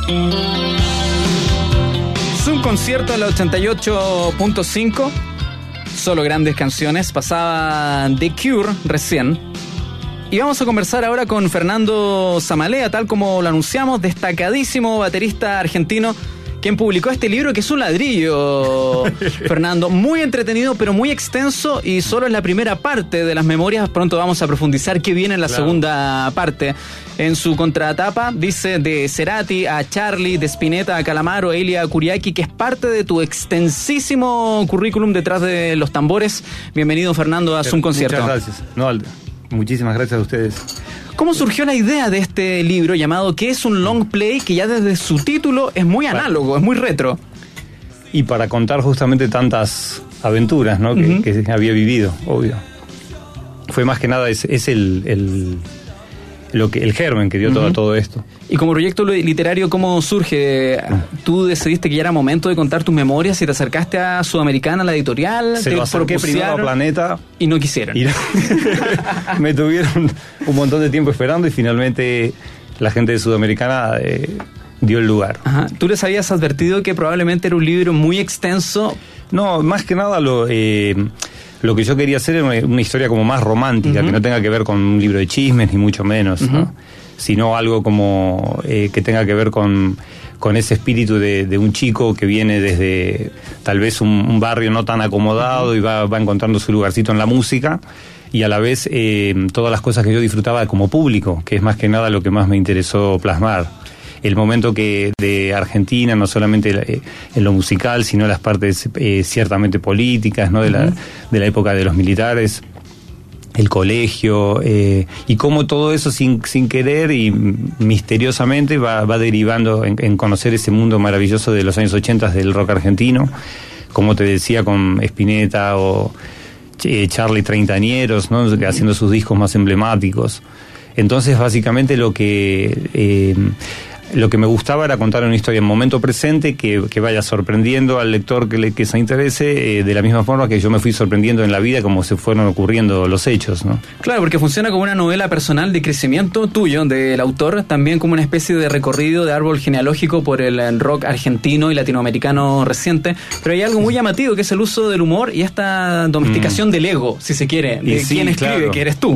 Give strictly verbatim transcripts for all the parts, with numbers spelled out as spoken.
Es un concierto de la ochenta y ocho punto cinco. Solo grandes canciones. Pasaba The Cure recién. Y vamos a conversar ahora con Fernando Zamalea, tal como lo anunciamos, destacadísimo baterista argentino, quien publicó este libro que es un ladrillo, Fernando, muy entretenido pero muy extenso, y solo es la primera parte de las memorias. Pronto vamos a profundizar qué viene en la claro. segunda parte. En su contratapa dice de Cerati a Charlie, de Spinetta a Calamaro, a Elia Kuriaki, que es parte de tu extensísimo currículum detrás de los tambores. Bienvenido, Fernando, a Zoom Concierto. Muchas gracias. No, muchísimas gracias a ustedes. ¿Cómo surgió la idea de este libro llamado ¿Qué es un long play?, que ya desde su título es muy análogo, es muy retro? Y para contar justamente tantas aventuras, ¿no? que, uh-huh. que había vivido, obvio. Fue más que nada, es, es el, el, lo que, el germen que dio uh-huh. todo, todo esto. Y como proyecto literario, ¿cómo surge? ¿Tú decidiste que ya era momento de contar tus memorias y te acercaste a Sudamericana, la editorial? Se lo acerqué primero a Planeta. Y no quisieron. Y no, me tuvieron un montón de tiempo esperando y finalmente la gente de Sudamericana eh, dio el lugar. Ajá. ¿Tú les habías advertido que probablemente era un libro muy extenso? No, más que nada lo... Eh, Lo que yo quería hacer era una, una historia como más romántica, uh-huh. que no tenga que ver con un libro de chismes, ni mucho menos, uh-huh. ¿no? Sino algo como eh, que tenga que ver con, con ese espíritu de, de un chico que viene desde tal vez un, un barrio no tan acomodado uh-huh. y va, va encontrando su lugarcito en la música, y a la vez eh, todas las cosas que yo disfrutaba como público, que es más que nada lo que más me interesó plasmar. El momento que de Argentina, no solamente en lo musical, sino las partes eh, ciertamente políticas, ¿no? de, uh-huh. la, de la época de los militares, el colegio, eh, y cómo todo eso sin, sin querer y misteriosamente va, va derivando en, en conocer ese mundo maravilloso de los años ochenta del rock argentino, como te decía, con Spinetta o eh, Charlie Treintañeros, ¿no? haciendo sus discos más emblemáticos. Entonces, básicamente lo que... Eh, Lo que me gustaba era contar una historia en momento presente que, que vaya sorprendiendo al lector que, le, que se interese, eh, de la misma forma que yo me fui sorprendiendo en la vida como se fueron ocurriendo los hechos, ¿no? Claro, porque funciona como una novela personal de crecimiento tuyo, del autor, también como una especie de recorrido de árbol genealógico por el rock argentino y latinoamericano reciente, pero hay algo muy llamativo que es el uso del humor y esta domesticación mm. del ego, si se quiere, de sí, quién escribe, claro. que eres tú.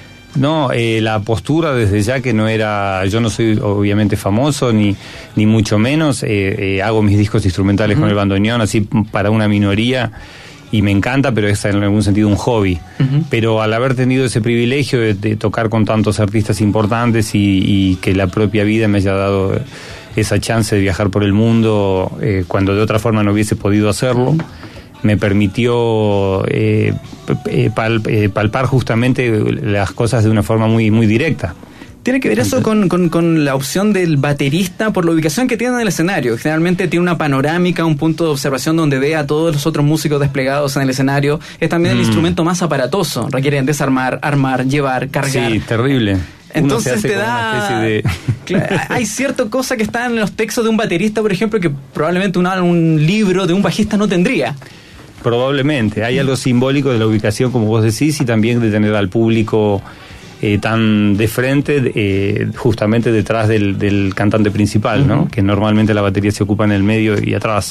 No, eh, la postura desde ya que no era, yo no soy obviamente famoso ni ni mucho menos, eh, eh, hago mis discos instrumentales uh-huh. con el bandoneón así para una minoría y me encanta, pero es en algún sentido un hobby. Uh-huh. Pero al haber tenido ese privilegio de, de tocar con tantos artistas importantes y, y que la propia vida me haya dado esa chance de viajar por el mundo eh, cuando de otra forma no hubiese podido hacerlo, uh-huh. me permitió eh, pal, eh, palpar justamente las cosas de una forma muy, muy directa. ¿Tiene que ver eso con, con, con la opción del baterista por la ubicación que tiene en el escenario? Generalmente tiene una panorámica, un punto de observación donde ve a todos los otros músicos desplegados en el escenario. Es también mm. el instrumento más aparatoso. Requieren desarmar, armar, llevar, cargar. Sí, terrible. Entonces te da... De... Claro, hay cierta cosa que está en los textos de un baterista, por ejemplo, que probablemente un, un libro de un bajista no tendría. Probablemente. Hay algo simbólico de la ubicación, como vos decís, y también de tener al público eh, tan de frente, eh, justamente detrás del, del cantante principal, uh-huh. ¿no? Que normalmente la batería se ocupa en el medio y atrás.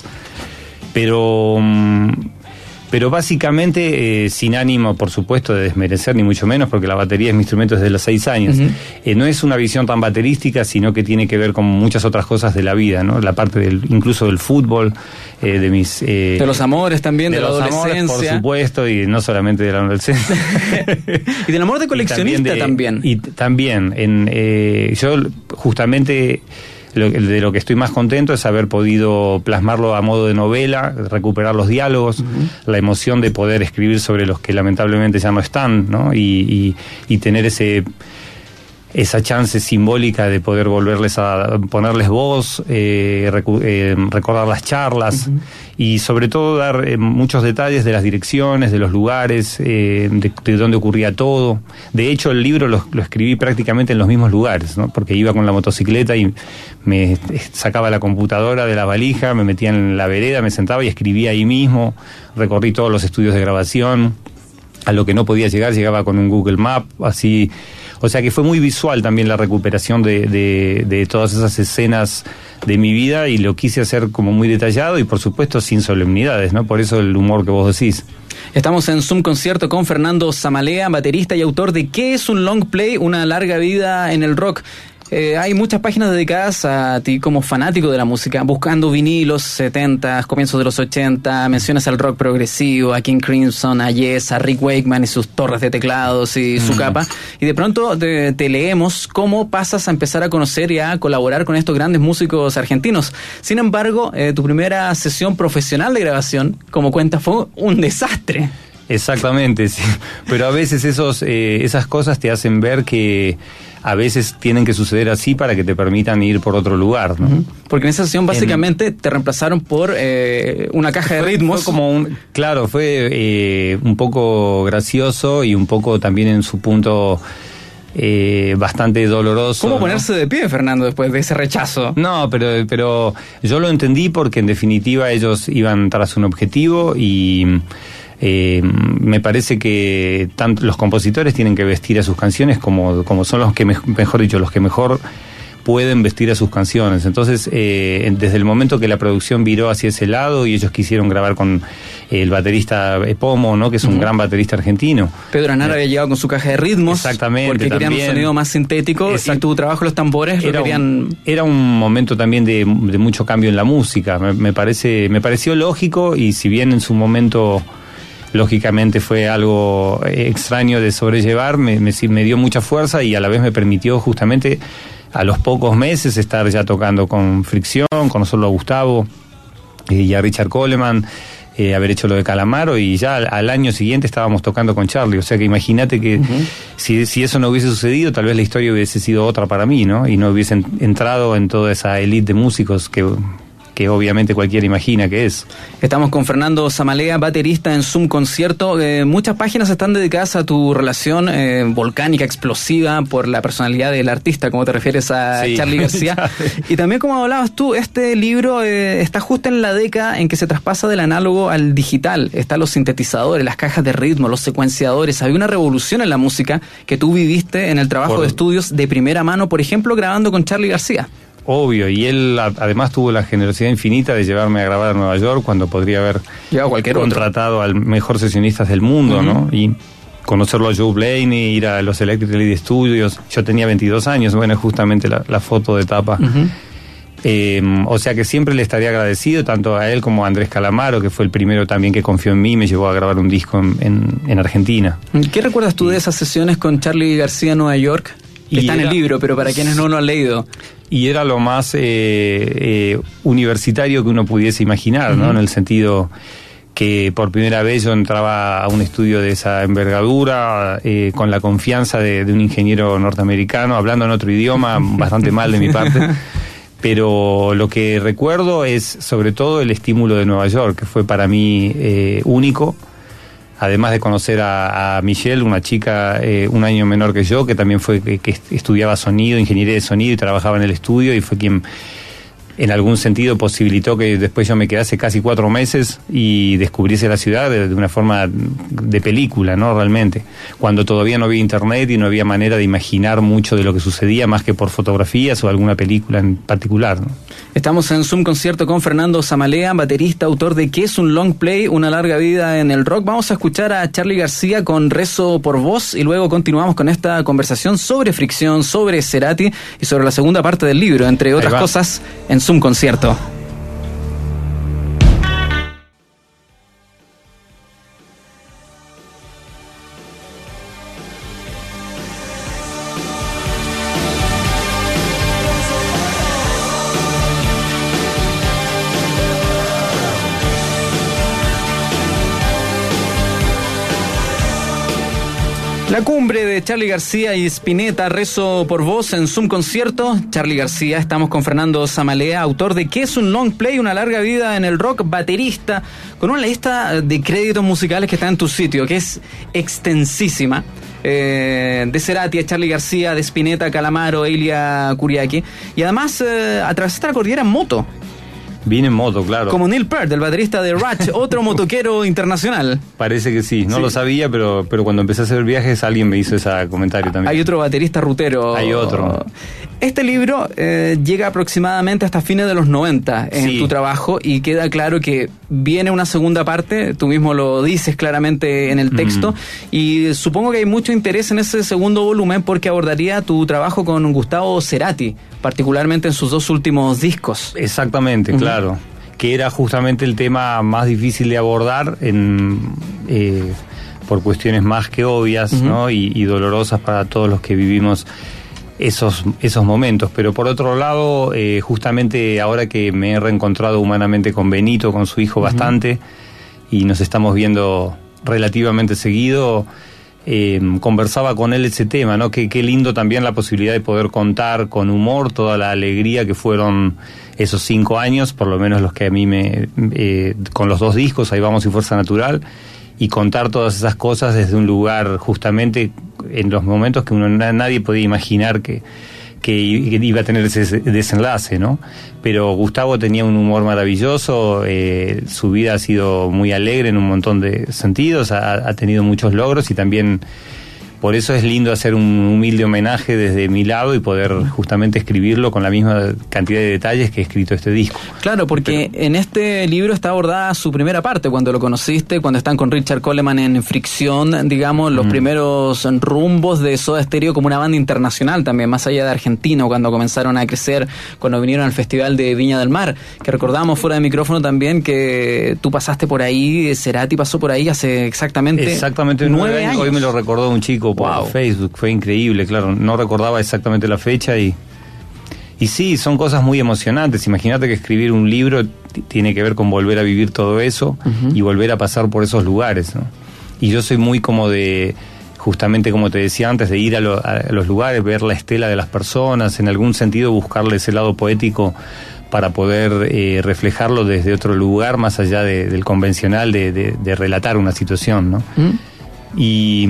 Pero... Pero básicamente, eh, sin ánimo, por supuesto, de desmerecer, ni mucho menos, porque la batería es mi instrumento desde los seis años. Uh-huh. Eh, no es una visión tan baterística, sino que tiene que ver con muchas otras cosas de la vida, ¿no? La parte del, incluso del fútbol, eh, de mis... Eh, de los amores también, de, de la los adolescencia. Amores, por supuesto, y no solamente de la adolescencia. Y del amor de coleccionista y también. De, y también. En, eh, yo, justamente... Lo, de lo que estoy más contento es haber podido plasmarlo a modo de novela, recuperar los diálogos, uh-huh. la emoción de poder escribir sobre los que lamentablemente ya no están, ¿no? Y, y, y tener ese esa chance simbólica de poder volverles a ponerles voz, eh, recu- eh, recordar las charlas uh-huh. y sobre todo dar eh, muchos detalles de las direcciones, de los lugares, eh, de, de dónde ocurría todo. De hecho, el libro lo, lo escribí prácticamente en los mismos lugares, ¿no? Porque iba con la motocicleta y me sacaba la computadora de la valija, me metía en la vereda, me sentaba y escribía ahí mismo. Recorrí todos los estudios de grabación. A lo que no podía llegar, llegaba con un Google Map, así O sea que fue muy visual también la recuperación de, de, de todas esas escenas de mi vida, y lo quise hacer como muy detallado y por supuesto sin solemnidades, ¿no? Por eso el humor que vos decís. Estamos en Zoom Concierto con Fernando Zamalea, baterista y autor de ¿Qué es un long play? Una larga vida en el rock. Eh, hay muchas páginas dedicadas a ti como fanático de la música, buscando vinilos setenta, comienzos de los ochenta, mencionas al rock progresivo, a King Crimson, a Yes, a Rick Wakeman y sus torres de teclados y su mm. capa, y de pronto te, te leemos cómo pasas a empezar a conocer y a colaborar con estos grandes músicos argentinos. Sin embargo, eh, tu primera sesión profesional de grabación, como cuentas, fue un desastre. Exactamente, sí. Pero a veces esos, eh, esas cosas te hacen ver que a veces tienen que suceder así para que te permitan ir por otro lugar, ¿no? Uh-huh. Porque en esa sesión básicamente en... te reemplazaron por eh, una caja de fue, ritmos. Fue como un, claro, fue eh, un poco gracioso y un poco también en su punto eh, bastante doloroso. ¿Cómo ¿no? ponerse de pie, Fernando, después de ese rechazo? No, pero, pero yo lo entendí porque en definitiva ellos iban tras un objetivo y... Eh, me parece que tanto los compositores tienen que vestir a sus canciones como, como son los que, me, mejor dicho, los que mejor pueden vestir a sus canciones. Entonces, eh, desde el momento que la producción viró hacia ese lado y ellos quisieron grabar con el baterista Pomo, ¿no? Que es un uh-huh. gran baterista argentino. Pedro Aznar eh, había llegado con su caja de ritmos. Exactamente. Porque querían también. un sonido más sintético. Exact- y tu trabajo, los tambores, era lo querían... Un, era un momento también de, de mucho cambio en la música. Me, me, parece, me pareció lógico, y si bien en su momento... lógicamente fue algo extraño de sobrellevar, me, me, me dio mucha fuerza y a la vez me permitió justamente a los pocos meses estar ya tocando con Fricción, conocerlo a Gustavo eh, y a Richard Coleman, eh, haber hecho lo de Calamaro, y ya al, al año siguiente estábamos tocando con Charlie. O sea que imagínate que uh-huh. si, si eso no hubiese sucedido, tal vez la historia hubiese sido otra para mí, ¿no? Y no hubiesen entrado en toda esa élite de músicos que... que obviamente cualquiera imagina que es. Estamos con Fernando Zamalea, baterista en Zoom Concierto. Eh, muchas páginas están dedicadas a tu relación eh, volcánica, explosiva, por la personalidad del artista, como te refieres a sí. Charly García. Y también, como hablabas tú, este libro eh, está justo en la década en que se traspasa del análogo al digital. Están los sintetizadores, las cajas de ritmo, los secuenciadores. Había una revolución en la música que tú viviste en el trabajo por... de estudios de primera mano, por ejemplo, grabando con Charly García. Obvio, y él a, además tuvo la generosidad infinita de llevarme a grabar a Nueva York cuando podría haber cualquier contratado otro. al mejor sesionistas del mundo, uh-huh. ¿no? Y conocerlo a Joe Blaney, ir a los Electric Lady Studios. Yo tenía veintidós años, bueno, justamente la, la foto de tapa. Uh-huh. Eh, o sea que siempre le estaría agradecido tanto a él como a Andrés Calamaro, que fue el primero también que confió en mí y me llevó a grabar un disco en, en, en Argentina. ¿Qué recuerdas tú de esas sesiones con Charly García en Nueva York? Que está era, en el libro, pero para quienes no lo han leído. Y era lo más eh, eh, universitario que uno pudiese imaginar, uh-huh. ¿no? En el sentido que por primera vez yo entraba a un estudio de esa envergadura, eh, con la confianza de, de un ingeniero norteamericano, hablando en otro idioma, bastante mal de mi parte. Pero lo que recuerdo es sobre todo el estímulo de Nueva York, que fue para mí eh, único. Además de conocer a, a Michelle, una chica eh, un año menor que yo, que también fue que, que estudiaba sonido, ingeniería de sonido, y trabajaba en el estudio, y fue quien en algún sentido posibilitó que después yo me quedase casi cuatro meses y descubriese la ciudad de, de una forma de película, ¿no? Realmente, cuando todavía no había internet y no había manera de imaginar mucho de lo que sucedía más que por fotografías o alguna película en particular, ¿no? Estamos en Zoom Concierto con Fernando Zamalea, baterista, autor de ¿Qué es un long play? Una larga vida en el rock. Vamos a escuchar a Charly García con Rezo por Vos y luego continuamos con esta conversación sobre Fricción, sobre Cerati y sobre la segunda parte del libro, entre otras cosas, en Zoom Concierto. La cumbre de Charly García y Spinetta, Rezo por Vos en Zoom Concierto. Charly García, estamos con Fernando Zamalea, autor de ¿Qué es un long play? Una larga vida en el rock, baterista, con una lista de créditos musicales que está en tu sitio, que es extensísima. Eh, de Cerati a Charly García, de Spinetta, Calamaro, Elia Kuriaki. Y además eh, atravesaste la cordillera en moto. Vine en moto, claro. Como Neil Peart, el baterista de Rush, otro motoquero internacional. Parece que sí, no sí. lo sabía, pero, pero cuando empecé a hacer viajes alguien me hizo ese comentario también. Hay otro baterista rutero. Hay otro. Este libro eh, llega aproximadamente hasta fines de los noventa en sí. tu trabajo, y queda claro que viene una segunda parte, tú mismo lo dices claramente en el texto, mm. y supongo que hay mucho interés en ese segundo volumen porque abordaría tu trabajo con Gustavo Cerati, particularmente en sus dos últimos discos. Exactamente, uh-huh. claro, que era justamente el tema más difícil de abordar en, eh, por cuestiones más que obvias, uh-huh. ¿no? y, y dolorosas para todos los que vivimos esos, esos momentos. Pero por otro lado, eh, justamente ahora que me he reencontrado humanamente con Benito, con su hijo, uh-huh. bastante, y nos estamos viendo relativamente seguido, eh, conversaba con él ese tema, ¿no? Que qué lindo también la posibilidad de poder contar con humor toda la alegría que fueron esos cinco años, por lo menos los que a mí me... Eh, con los dos discos, Ahí Vamos y Fuerza Natural, y contar todas esas cosas desde un lugar justamente en los momentos que uno nadie podía imaginar que, que iba a tener ese desenlace, ¿no? Pero Gustavo tenía un humor maravilloso, eh, su vida ha sido muy alegre en un montón de sentidos, ha, ha tenido muchos logros, y también por eso es lindo hacer un humilde homenaje desde mi lado y poder justamente escribirlo con la misma cantidad de detalles que he escrito este disco. Claro, porque Pero, en este libro está abordada su primera parte, cuando lo conociste, cuando están con Richard Coleman en Fricción, digamos, los mm. primeros rumbos de Soda Stereo como una banda internacional también, más allá de Argentina, cuando comenzaron a crecer, cuando vinieron al Festival de Viña del Mar, que recordamos fuera de micrófono también que tú pasaste por ahí, Cerati pasó por ahí hace exactamente, exactamente nueve años. Hoy me lo recordó un chico por wow. Facebook, fue increíble, claro, no recordaba exactamente la fecha y y sí, son cosas muy emocionantes. Imagínate que escribir un libro t- tiene que ver con volver a vivir todo eso uh-huh. y volver a pasar por esos lugares, ¿no? Y yo soy muy como de, justamente como te decía antes, de ir a, lo, a los lugares, ver la estela de las personas, en algún sentido buscarle ese lado poético para poder eh, reflejarlo desde otro lugar, más allá de, del convencional de, de, de relatar una situación, ¿no? Uh-huh. Y...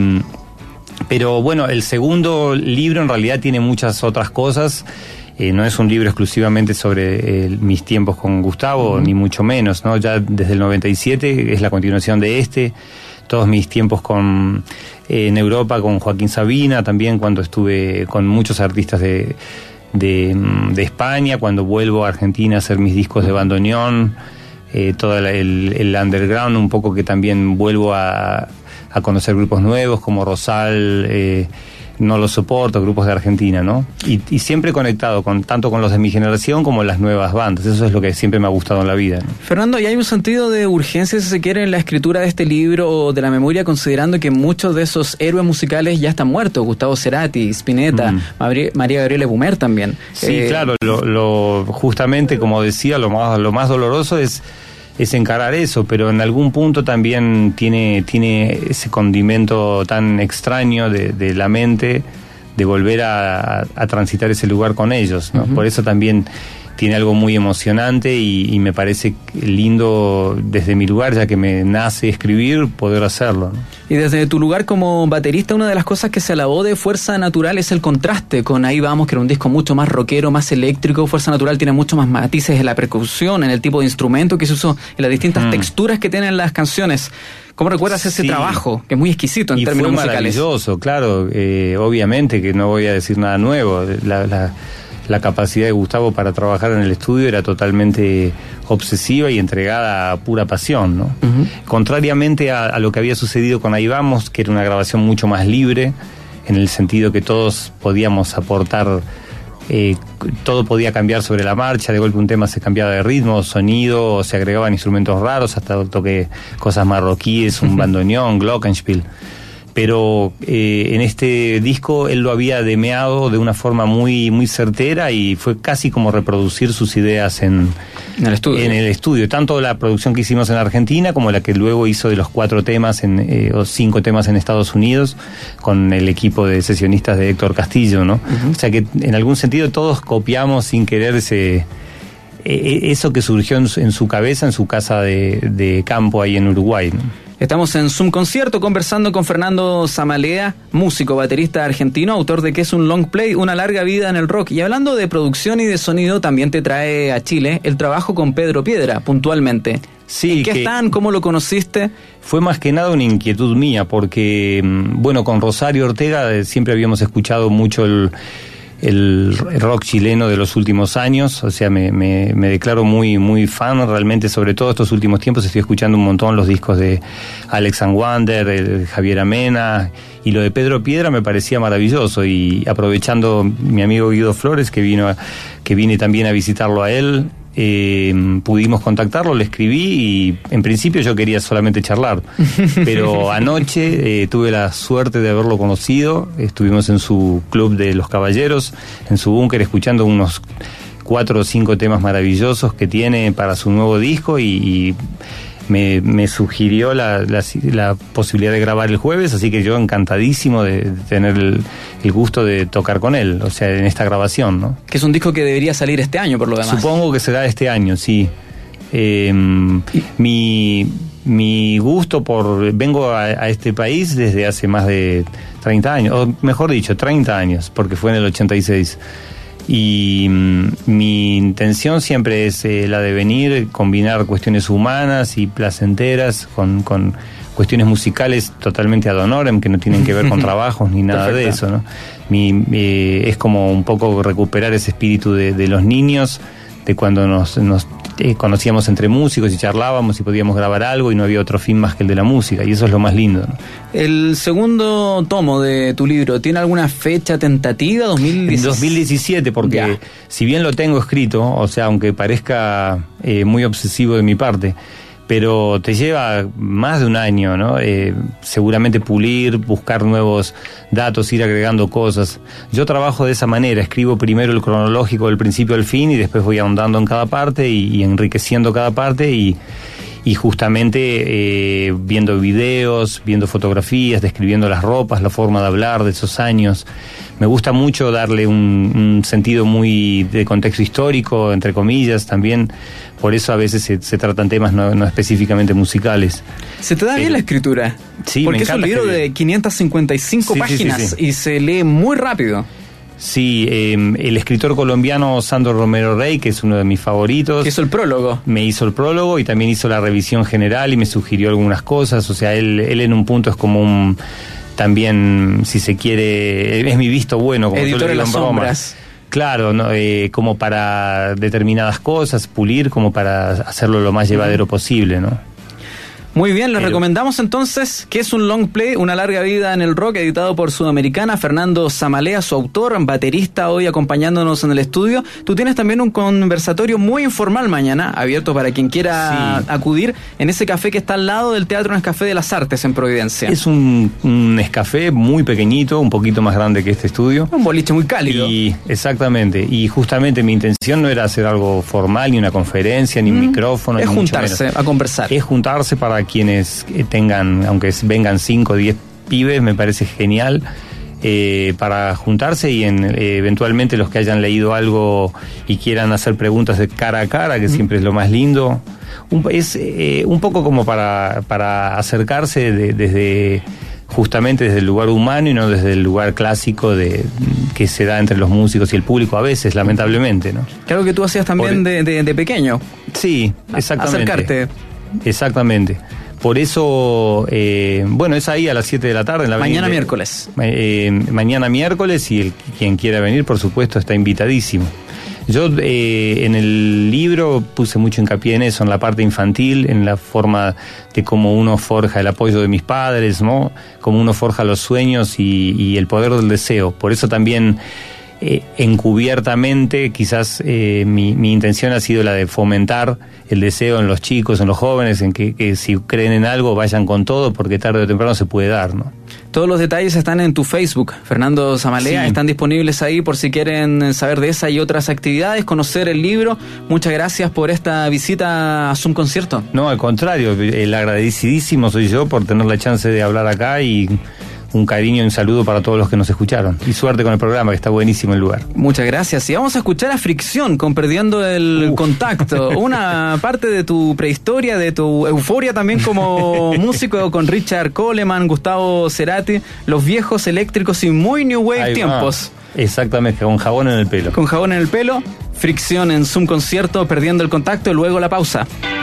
Pero bueno, el segundo libro en realidad tiene muchas otras cosas. Eh, no es un libro exclusivamente sobre eh, mis tiempos con Gustavo, uh-huh. ni mucho menos, ¿no? Ya desde el noventa y siete es la continuación de este. Todos mis tiempos con eh, en Europa con Joaquín Sabina, también cuando estuve con muchos artistas de, de, de España, cuando vuelvo a Argentina a hacer mis discos de bandoneón, eh, todo el, el, el underground, un poco que también vuelvo a... a conocer grupos nuevos como Rosal, eh, No Lo Soporto, grupos de Argentina, ¿no? Y, y siempre conectado con tanto con los de mi generación como las nuevas bandas. Eso es lo que siempre me ha gustado en la vida, ¿no? Fernando, ¿y hay un sentido de urgencia, si se quiere, en la escritura de este libro o de la memoria, considerando que muchos de esos héroes musicales ya están muertos? Gustavo Cerati, Spinetta, mm. María, María Gabriela Bumer también. Sí, eh, claro, lo, lo, justamente como decía, lo más, lo más doloroso es es encarar eso, pero en algún punto también tiene, tiene ese condimento tan extraño de, de la mente de volver a, a, a transitar ese lugar con ellos, ¿no? Uh-huh. Por eso también tiene algo muy emocionante y, y me parece lindo desde mi lugar, ya que me nace escribir, poder hacerlo, ¿no? Y desde tu lugar como baterista, una de las cosas que se alabó de Fuerza Natural es el contraste con Ahí Vamos, que era un disco mucho más rockero, más eléctrico. Fuerza Natural tiene mucho más matices en la percusión, en el tipo de instrumento que se usó, en las distintas mm. texturas que tienen las canciones. ¿Cómo recuerdas ese sí. trabajo? Que es muy exquisito en y términos fue musicales. Maravilloso, claro. Eh, obviamente que no voy a decir nada nuevo. La... la La capacidad de Gustavo para trabajar en el estudio era totalmente obsesiva y entregada a pura pasión, ¿no? Uh-huh. Contrariamente a, a lo que había sucedido con Ahí Vamos, que era una grabación mucho más libre, en el sentido que todos podíamos aportar, eh, todo podía cambiar sobre la marcha, de golpe un tema se cambiaba de ritmo, sonido, se agregaban instrumentos raros, hasta toqué cosas marroquíes, un bandoneón, glockenspiel. Pero eh, en este disco él lo había demeado de una forma muy muy certera y fue casi como reproducir sus ideas en, en, el, estudio. en el estudio. Tanto la producción que hicimos en Argentina como la que luego hizo de los cuatro temas en, eh, o cinco temas en Estados Unidos con el equipo de sesionistas de Héctor Castillo, ¿no? Uh-huh. O sea que en algún sentido todos copiamos sin querer ese, eh, eso que surgió en su, en su cabeza, en su casa de, de campo ahí en Uruguay, ¿no? Estamos en Zoom Concierto conversando con Fernando Zamalea, músico, baterista argentino, autor de ¿Qué es un long play? Una larga vida en el rock. Y hablando de producción y de sonido, también te trae a Chile el trabajo con Pedro Piedra, puntualmente. Sí, ¿En qué que están? ¿Cómo lo conociste? Fue más que nada una inquietud mía, porque, bueno, con Rosario Ortega siempre habíamos escuchado mucho el... el rock chileno de los últimos años, o sea, me, me, me declaro muy muy fan realmente, sobre todo estos últimos tiempos estoy escuchando un montón los discos de Alex and Wander, el Javier Amena, y lo de Pedro Piedra me parecía maravilloso, y aprovechando mi amigo Guido Flores, que vino a, que vine también a visitarlo a él, Eh, pudimos contactarlo, le escribí y en principio yo quería solamente charlar, pero anoche eh, tuve la suerte de haberlo conocido. Estuvimos en su club de los caballeros, en su búnker, escuchando unos cuatro o cinco temas maravillosos que tiene para su nuevo disco, y, y me, me sugirió la, la, la posibilidad de grabar el jueves, así que yo encantadísimo de, de tener el, el gusto de tocar con él, o sea, en esta grabación, ¿no? Que es un disco que debería salir este año, por lo demás. Supongo que será este año, sí. Eh, mi, mi gusto por... Vengo a, a este país desde hace más de treinta años, o mejor dicho, treinta años, porque fue en el ochenta y seis. Y mm, mi intención siempre es eh, la de venir, combinar cuestiones humanas y placenteras con, con cuestiones musicales totalmente ad honorem, que no tienen que ver con trabajos ni nada Perfecto. De eso, ¿no? Mi, eh, es como un poco recuperar ese espíritu de, de los niños, de cuando nos, nos eh, conocíamos entre músicos y charlábamos y podíamos grabar algo y no había otro fin más que el de la música, y eso es lo más lindo, ¿no? El segundo tomo de tu libro, ¿tiene alguna fecha tentativa? ¿dos mil diecisiete? dos mil diecisiete, porque ya. Si bien lo tengo escrito, o sea, aunque parezca eh, muy obsesivo de mi parte, pero te lleva más de un año, ¿no? Eh, seguramente pulir, buscar nuevos datos, ir agregando cosas. Yo trabajo de esa manera, escribo primero el cronológico del principio al fin y después voy ahondando en cada parte y, y enriqueciendo cada parte y, y justamente eh, viendo videos, viendo fotografías, describiendo las ropas, la forma de hablar de esos años. Me gusta mucho darle un, un sentido muy de contexto histórico, entre comillas, también. Por eso a veces se, se tratan temas no, no específicamente musicales. ¿Se te da bien eh, la escritura? Sí, porque me es un libro que... de quinientas cincuenta y cinco sí, páginas sí, sí, sí. y se lee muy rápido. Sí, eh, el escritor colombiano Sandro Romero Rey, que es uno de mis favoritos, que hizo el prólogo. Me hizo el prólogo y también hizo la revisión general y me sugirió algunas cosas. O sea, él, él en un punto es como un... También, si se quiere, es mi visto bueno, como editor yo le digo en las en broma. sombras. Claro, ¿no? eh, como para determinadas cosas, pulir, como para hacerlo lo más llevadero posible, ¿no? Muy bien, les Pero... recomendamos entonces ¿Qué es un long play? Una larga vida en el rock, editado por Sudamericana. Fernando Zamalea, su autor, baterista, hoy acompañándonos en el estudio. Tú tienes también un conversatorio muy informal mañana, abierto para quien quiera sí. acudir, en ese café que está al lado del Teatro Nescafé de las Artes en Providencia. Es un, un Nescafé muy pequeñito, un poquito más grande que este estudio. Un boliche muy cálido. Y, exactamente, y justamente mi intención no era hacer algo formal, ni una conferencia, ni mm. un micrófono. Es ni juntarse mucho a conversar. Es juntarse para quienes tengan, aunque vengan cinco o diez pibes, me parece genial, eh, para juntarse y en, eh, eventualmente los que hayan leído algo y quieran hacer preguntas de cara a cara, que mm. siempre es lo más lindo. Un, es eh, un poco como para, para acercarse de, desde justamente desde el lugar humano y no desde el lugar clásico de que se da entre los músicos y el público a veces, lamentablemente, ¿no? Claro que tú hacías también Por, de, de, de pequeño. Sí, exactamente. Acercarte. Exactamente. Por eso, eh, bueno, es ahí a las siete de la tarde. En la mañana avenida, miércoles. Eh, mañana miércoles, y el, quien quiera venir, por supuesto, está invitadísimo. Yo eh, en el libro puse mucho hincapié en eso, en la parte infantil, en la forma de cómo uno forja el apoyo de mis padres, ¿no? Cómo uno forja los sueños y, y el poder del deseo. Por eso también... Eh, encubiertamente quizás eh, mi, mi intención ha sido la de fomentar el deseo en los chicos, en los jóvenes, en que, que si creen en algo vayan con todo, porque tarde o temprano se puede dar, ¿no? Todos los detalles están en tu Facebook, Fernando Zamalea, sí. Están disponibles ahí por si quieren saber de esa y otras actividades, conocer el libro. Muchas gracias por esta visita a Zoom Concierto. No, al contrario, el agradecidísimo soy yo por tener la chance de hablar acá y un cariño y un saludo para todos los que nos escucharon. Y suerte con el programa, que está buenísimo el lugar. Muchas gracias. Y vamos a escuchar a Fricción con Perdiendo el Uf. Contacto. Una parte de tu prehistoria, de tu euforia también como músico, con Richard Coleman, Gustavo Cerati, los viejos eléctricos y muy new wave Ahí tiempos. Va. Exactamente, con jabón en el pelo. Con jabón en el pelo. Fricción en Zoom Concierto, Perdiendo el Contacto, y luego la pausa.